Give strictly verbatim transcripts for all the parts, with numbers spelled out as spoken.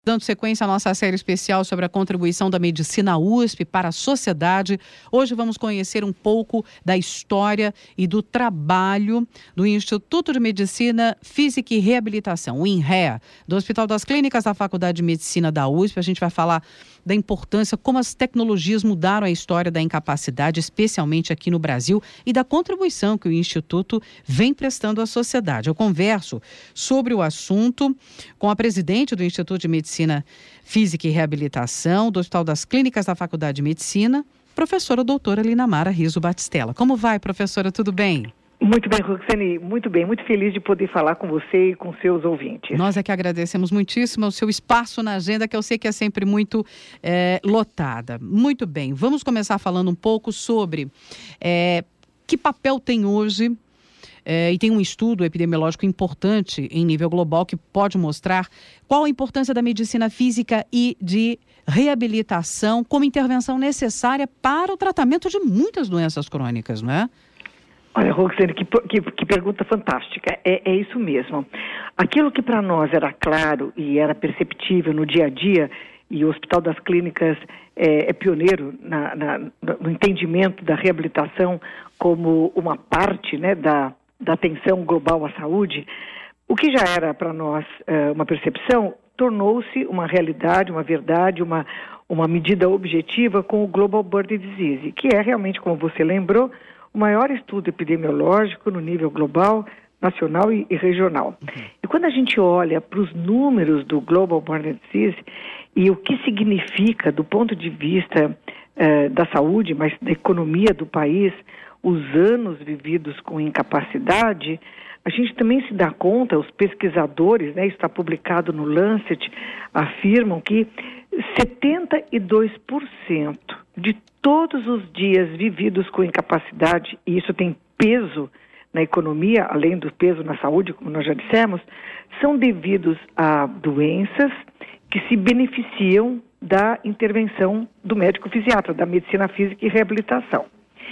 Dando sequência à nossa série especial sobre a contribuição da medicina U S P para a sociedade, hoje vamos conhecer um pouco da história e do trabalho do Instituto de Medicina Física e Reabilitação, o INREA, do Hospital das Clínicas da Faculdade de Medicina da U S P. A gente vai falar da importância, como as tecnologias mudaram a história da incapacidade, especialmente aqui no Brasil, e da contribuição que o Instituto vem prestando à sociedade. Eu converso sobre o assunto com a presidente do Instituto de Medicina Física e Reabilitação do Hospital das Clínicas da Faculdade de Medicina, professora doutora Linamara Riso Batistella. Como vai, professora? Tudo bem? Muito bem, Roxane, muito bem, muito feliz de poder falar com você e com seus ouvintes. Nós é que agradecemos muitíssimo o seu espaço na agenda, que eu sei que é sempre muito é, lotada. Muito bem, vamos começar falando um pouco sobre é, que papel tem hoje, é, e tem um estudo epidemiológico importante em nível global que pode mostrar qual a importância da medicina física e de reabilitação como intervenção necessária para o tratamento de muitas doenças crônicas, não é? Olha, Roxane, que, que, que pergunta fantástica. É, é isso mesmo. Aquilo que para nós era claro e era perceptível no dia a dia, e o Hospital das Clínicas é, é pioneiro na, na, no entendimento da reabilitação como uma parte, né, da, da atenção global à saúde, o que já era para nós é, uma percepção, tornou-se uma realidade, uma verdade, uma, uma medida objetiva com o Global Burden Disease, que é realmente, como você lembrou, o maior estudo epidemiológico no nível global, nacional e, e regional. Uhum. E quando a gente olha para os números do Global Burden Disease e o que significa do ponto de vista eh, da saúde, mas da economia do país, os anos vividos com incapacidade, a gente também se dá conta, os pesquisadores, né, isso está publicado no Lancet, afirmam que setenta e dois por cento de todos os dias vividos com incapacidade, e isso tem peso na economia, além do peso na saúde, como nós já dissemos, são devidos a doenças que se beneficiam da intervenção do médico fisiatra, da medicina física e reabilitação.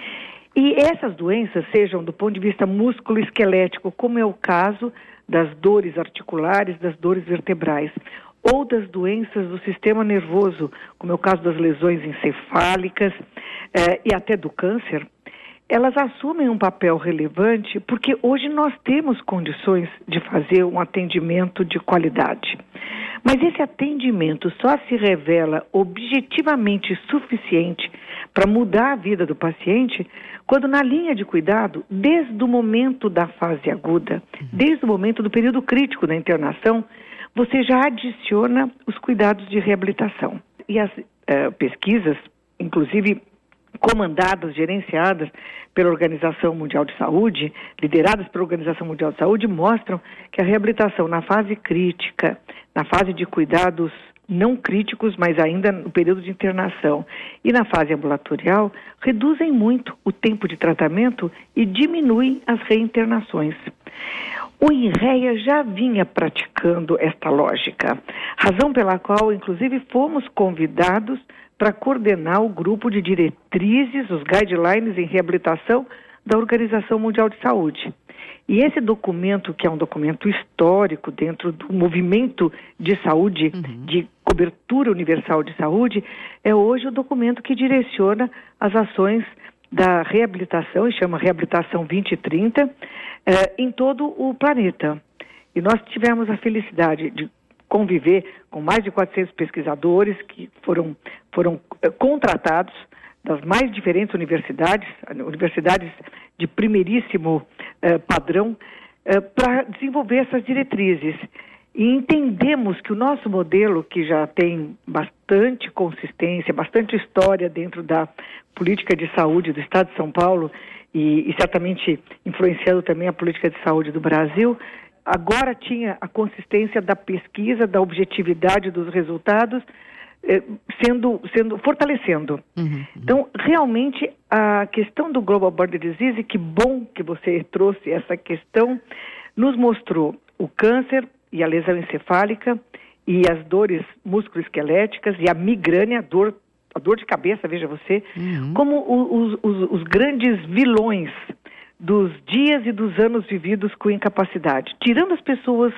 E essas doenças, sejam do ponto de vista músculo-esquelético, como é o caso das dores articulares, das dores vertebrais, ou das doenças do sistema nervoso, como é o caso das lesões encefálicas eh, e até do câncer, elas assumem um papel relevante porque hoje nós temos condições de fazer um atendimento de qualidade. Mas esse atendimento só se revela objetivamente suficiente para mudar a vida do paciente quando na linha de cuidado, desde o momento da fase aguda, desde o momento do período crítico da internação, você já adiciona os cuidados de reabilitação. E as uh, pesquisas, inclusive comandadas, gerenciadas pela Organização Mundial de Saúde, lideradas pela Organização Mundial de Saúde, mostram que a reabilitação na fase crítica, na fase de cuidados não críticos, mas ainda no período de internação, e na fase ambulatorial, reduzem muito o tempo de tratamento e diminuem as reinternações. O INREA já vinha praticando esta lógica, razão pela qual, inclusive, fomos convidados para coordenar o grupo de diretrizes, os guidelines em reabilitação da Organização Mundial de Saúde. E esse documento, que é um documento histórico dentro do movimento de saúde, uhum. de cobertura universal de saúde, é hoje o documento que direciona as ações da reabilitação, e chama Reabilitação vinte trinta, eh, em todo o planeta. E nós tivemos a felicidade de conviver com mais de quatrocentos pesquisadores que foram, foram eh, contratados das mais diferentes universidades, universidades de primeiríssimo eh, padrão, eh, para desenvolver essas diretrizes. E entendemos que o nosso modelo, que já tem bastante consistência, bastante história dentro da política de saúde do Estado de São Paulo e, e certamente influenciando também a política de saúde do Brasil, agora tinha a consistência da pesquisa, da objetividade dos resultados, eh, sendo, sendo, fortalecendo. Uhum, uhum. Então, realmente, a questão do Global Burden Disease, que bom que você trouxe essa questão, nos mostrou o câncer e a lesão encefálica e as dores musculoesqueléticas e a migrânia, a dor, a dor de cabeça, veja você, uhum. como o, os, os, os grandes vilões dos dias e dos anos vividos com incapacidade, tirando as pessoas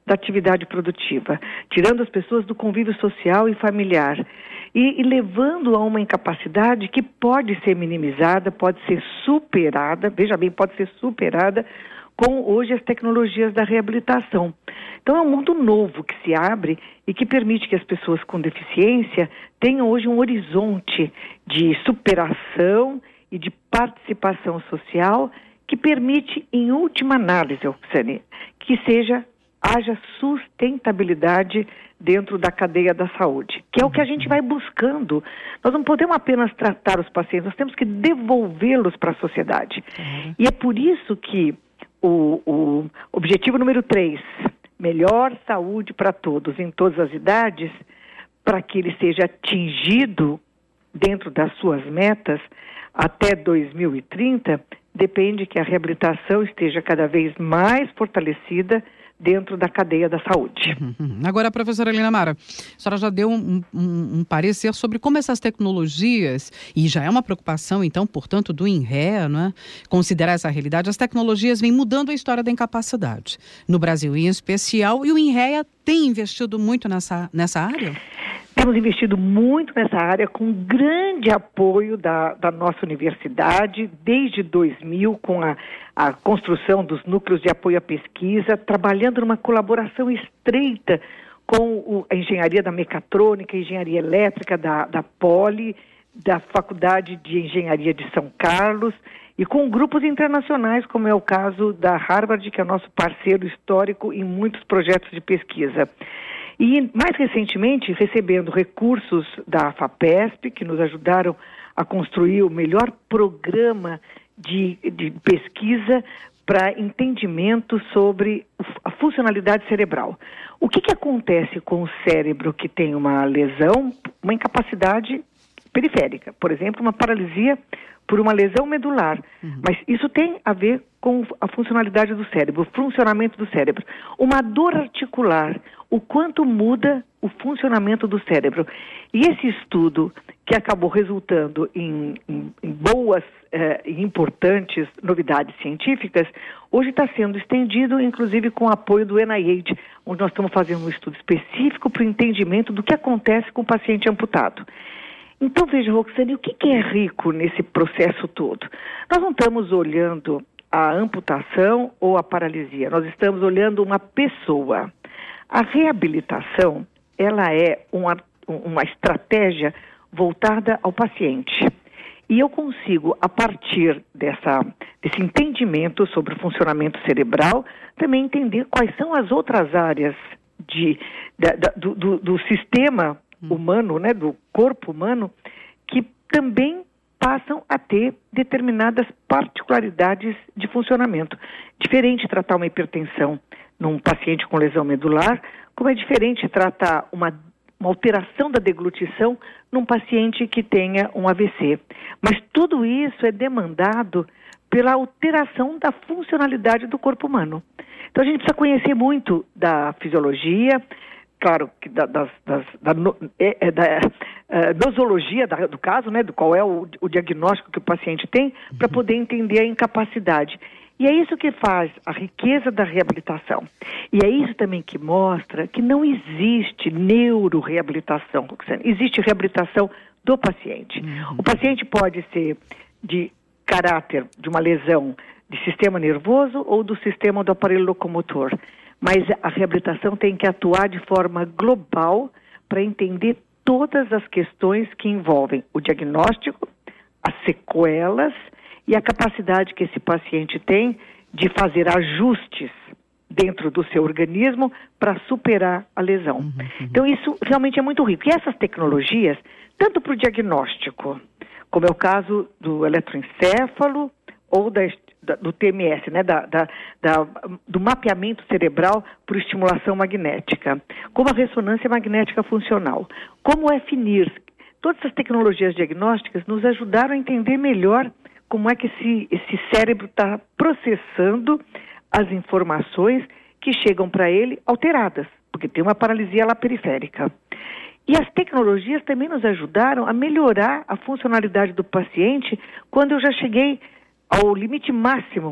da atividade produtiva, tirando as pessoas do convívio social e familiar e, e levando a uma incapacidade que pode ser minimizada, pode ser superada, veja bem, pode ser superada com hoje as tecnologias da reabilitação. Então é um mundo novo que se abre e que permite que as pessoas com deficiência tenham hoje um horizonte de superação e de participação social que permite, em última análise, Roxane, que seja, haja sustentabilidade dentro da cadeia da saúde, que é o que a gente vai buscando. Nós não podemos apenas tratar os pacientes, nós temos que devolvê-los para a sociedade. Uhum. E é por isso que o, o objetivo número três, melhor saúde para todos, em todas as idades, para que ele seja atingido dentro das suas metas até dois mil e trinta, depende que a reabilitação esteja cada vez mais fortalecida dentro da cadeia da saúde. Uhum. Agora, professora Helena Mara, a senhora já deu um, um, um parecer sobre como essas tecnologias, e já é uma preocupação, então, portanto, do INREA, não é? Considerar essa realidade, as tecnologias vêm mudando a história da incapacidade, no Brasil em especial, e o INREA tem investido muito nessa, nessa área? Temos investido muito nessa área com grande apoio da, da nossa universidade, desde dois mil, com a, a construção dos núcleos de apoio à pesquisa, trabalhando numa colaboração estreita com o, a engenharia da mecatrônica, a engenharia elétrica da, da Poli, da Faculdade de Engenharia de São Carlos, e com grupos internacionais, como é o caso da Harvard, que é nosso parceiro histórico em muitos projetos de pesquisa. E, mais recentemente, recebendo recursos da FAPESP, que nos ajudaram a construir o melhor programa de, de pesquisa para entendimento sobre a funcionalidade cerebral. O que, que acontece com o cérebro que tem uma lesão, uma incapacidade periférica, por exemplo, uma paralisia por uma lesão medular, uhum. Mas isso tem a ver com a funcionalidade do cérebro, o funcionamento do cérebro. Uma dor articular, o quanto muda o funcionamento do cérebro. E esse estudo, que acabou resultando em, em, em boas eh, e importantes novidades científicas, hoje está sendo estendido, inclusive com o apoio do N I H, onde nós estamos fazendo um estudo específico para o entendimento do que acontece com o paciente amputado. Então, veja, Roxane, o que, que é rico nesse processo todo? Nós não estamos olhando a amputação ou a paralisia, nós estamos olhando uma pessoa. A reabilitação, ela é uma, uma estratégia voltada ao paciente. E eu consigo, a partir dessa, desse entendimento sobre o funcionamento cerebral, também entender quais são as outras áreas de, da, da, do, do, do sistema humano, né, do corpo humano, que também passam a ter determinadas particularidades de funcionamento. Diferente tratar uma hipertensão num paciente com lesão medular, como é diferente tratar uma, uma alteração da deglutição num paciente que tenha um A V C. Mas tudo isso é demandado pela alteração da funcionalidade do corpo humano. Então a gente precisa conhecer muito da fisiologia, claro, que da, das, das, da, é, da é, nosologia da, do caso, né, do qual é o, o diagnóstico que o paciente tem, para poder entender a incapacidade. E é isso que faz a riqueza da reabilitação. E é isso também que mostra que não existe neuroreabilitação, existe reabilitação do paciente. Uhum. O paciente pode ser de caráter de uma lesão de sistema nervoso ou do sistema do aparelho locomotor. Mas a reabilitação tem que atuar de forma global para entender todas as questões que envolvem o diagnóstico, as sequelas e a capacidade que esse paciente tem de fazer ajustes dentro do seu organismo para superar a lesão. Uhum, uhum. Então isso realmente é muito rico. E essas tecnologias, tanto para o diagnóstico, como é o caso do eletroencefalo ou da do T M S, né, da, da, da, do mapeamento cerebral por estimulação magnética, como a ressonância magnética funcional, como o F N I R S. Todas essas tecnologias diagnósticas nos ajudaram a entender melhor como é que esse, esse cérebro está processando as informações que chegam para ele alteradas, porque tem uma paralisia lá periférica. E as tecnologias também nos ajudaram a melhorar a funcionalidade do paciente quando eu já cheguei ao limite máximo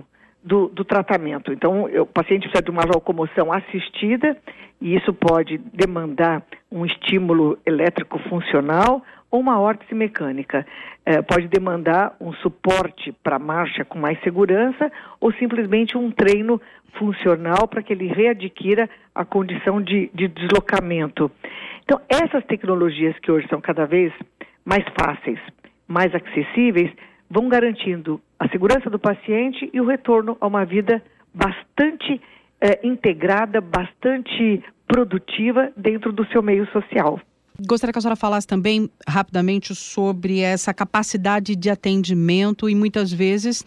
do, do tratamento. Então, o paciente precisa de uma locomoção assistida e isso pode demandar um estímulo elétrico funcional ou uma órtese mecânica. É, pode demandar um suporte para a marcha com mais segurança ou simplesmente um treino funcional para que ele readquira a condição de, de deslocamento. Então, essas tecnologias que hoje são cada vez mais fáceis, mais acessíveis, vão garantindo a segurança do paciente e o retorno a uma vida bastante eh, integrada, bastante produtiva dentro do seu meio social. Gostaria que a senhora falasse também rapidamente sobre essa capacidade de atendimento e muitas vezes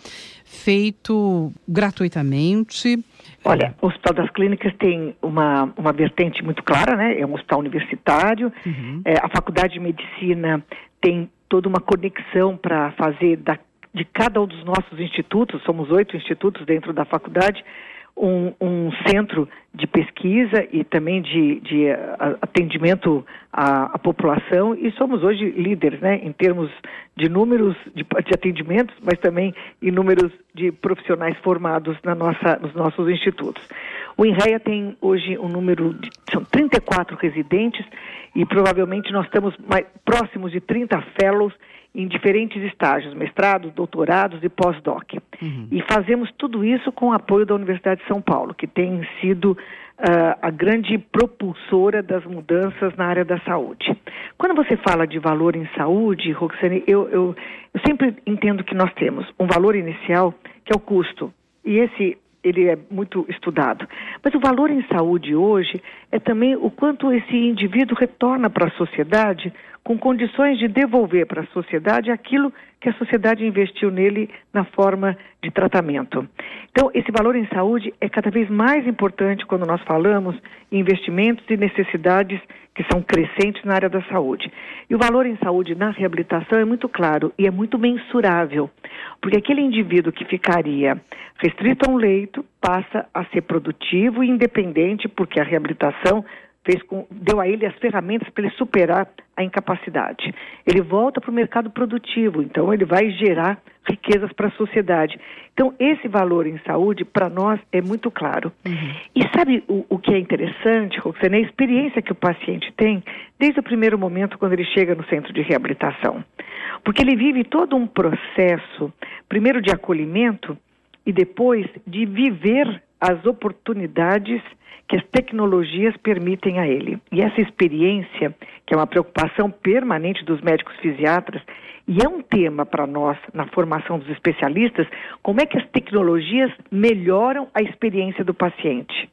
feito gratuitamente. Olha, o Hospital das Clínicas tem uma, uma vertente muito clara, né? É um hospital universitário. Uhum. É, a Faculdade de Medicina tem toda uma conexão para fazer da, de cada um dos nossos institutos, somos oito institutos dentro da faculdade, um, um centro de pesquisa e também de, de a, atendimento à, à população, e somos hoje líderes, né, em termos de números de, de atendimentos, mas também em números de profissionais formados na nossa, nos nossos institutos. O INREA tem hoje um número de são trinta e quatro residentes e provavelmente nós estamos mais próximos de trinta fellows em diferentes estágios, mestrados, doutorados e pós-doc. Uhum. E fazemos tudo isso com o apoio da Universidade de São Paulo, que tem sido uh, a grande propulsora das mudanças na área da saúde. Quando você fala de valor em saúde, Roxane, eu, eu, eu sempre entendo que nós temos um valor inicial, que é o custo, e esse ele é muito estudado. Mas o valor em saúde hoje é também o quanto esse indivíduo retorna para a sociedade com condições de devolver para a sociedade aquilo que a sociedade investiu nele na forma de tratamento. Então, esse valor em saúde é cada vez mais importante quando nós falamos em investimentos e necessidades que são crescentes na área da saúde. E o valor em saúde na reabilitação é muito claro e é muito mensurável, porque aquele indivíduo que ficaria restrito a um leito passa a ser produtivo e independente, porque a reabilitação fez com, deu a ele as ferramentas para ele superar a incapacidade. Ele volta para o mercado produtivo, então ele vai gerar riquezas para a sociedade. Então, esse valor em saúde, para nós, é muito claro. Uhum. E sabe o, o que é interessante, Roxane? A experiência que o paciente tem desde o primeiro momento quando ele chega no centro de reabilitação. Porque ele vive todo um processo, primeiro de acolhimento e depois de viver as oportunidades que as tecnologias permitem a ele. E essa experiência, que é uma preocupação permanente dos médicos fisiatras, e é um tema para nós na formação dos especialistas, como é que as tecnologias melhoram a experiência do paciente.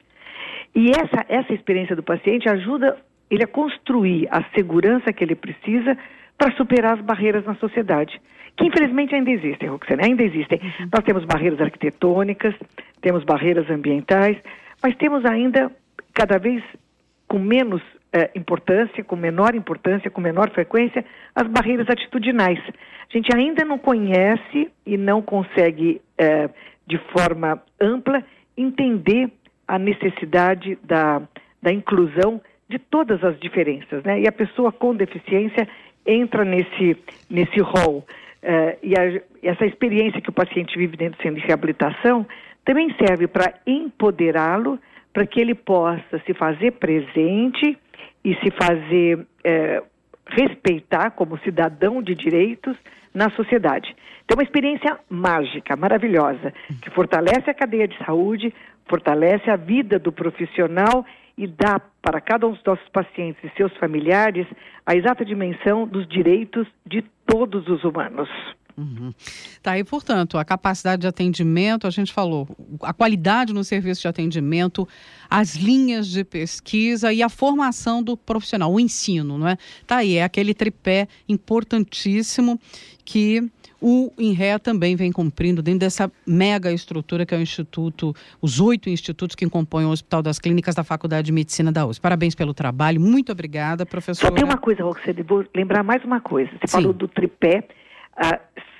E essa, essa experiência do paciente ajuda ele a construir a segurança que ele precisa para superar as barreiras na sociedade, que infelizmente ainda existem, Roxane, ainda existem. Uhum. Nós temos barreiras arquitetônicas, temos barreiras ambientais, mas temos ainda, cada vez com menos eh, importância, com menor importância, com menor frequência, as barreiras atitudinais. A gente ainda não conhece e não consegue, eh, de forma ampla, entender a necessidade da, da inclusão de todas as diferenças, né? E a pessoa com deficiência entra nesse, nesse rol. Eh, e a, essa experiência que o paciente vive dentro do centro de reabilitação também serve para empoderá-lo, para que ele possa se fazer presente e se fazer é, respeitar como cidadão de direitos na sociedade. Então, uma experiência mágica, maravilhosa, que fortalece a cadeia de saúde, fortalece a vida do profissional e dá para cada um dos nossos pacientes e seus familiares a exata dimensão dos direitos de todos os humanos. Uhum. Tá aí, portanto, a capacidade de atendimento, a gente falou, a qualidade no serviço de atendimento, as linhas de pesquisa e a formação do profissional, o ensino, não é? Tá aí, é aquele tripé importantíssimo que o INREA também vem cumprindo dentro dessa mega estrutura que é o Instituto, os oito institutos que compõem o Hospital das Clínicas da Faculdade de Medicina da U S P. Parabéns pelo trabalho, muito obrigada, professora. Só tem uma coisa, Roxane, vou lembrar mais uma coisa. Você Sim. falou do tripé, a,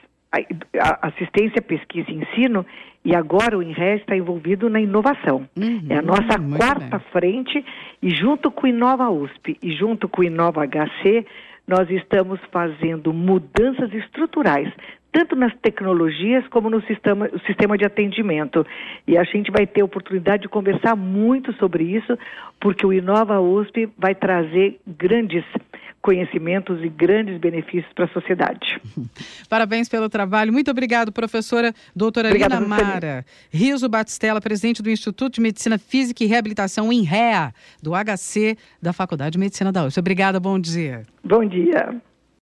a assistência, pesquisa e ensino, e agora o INREA está envolvido na inovação. Uhum, é a nossa quarta bem. frente, e junto com o Inova U S P e junto com o Inova H C, nós estamos fazendo mudanças estruturais, tanto nas tecnologias como no sistema, o sistema de atendimento. E a gente vai ter oportunidade de conversar muito sobre isso, porque o Inova U S P vai trazer grandes conhecimentos e grandes benefícios para a sociedade. Parabéns pelo trabalho. Muito obrigado, professora doutora Obrigada, Lina Mara Riso Batistella, presidente do Instituto de Medicina Física e Reabilitação, INREA, do H C, da Faculdade de Medicina da U S P. Obrigada, bom dia. Bom dia.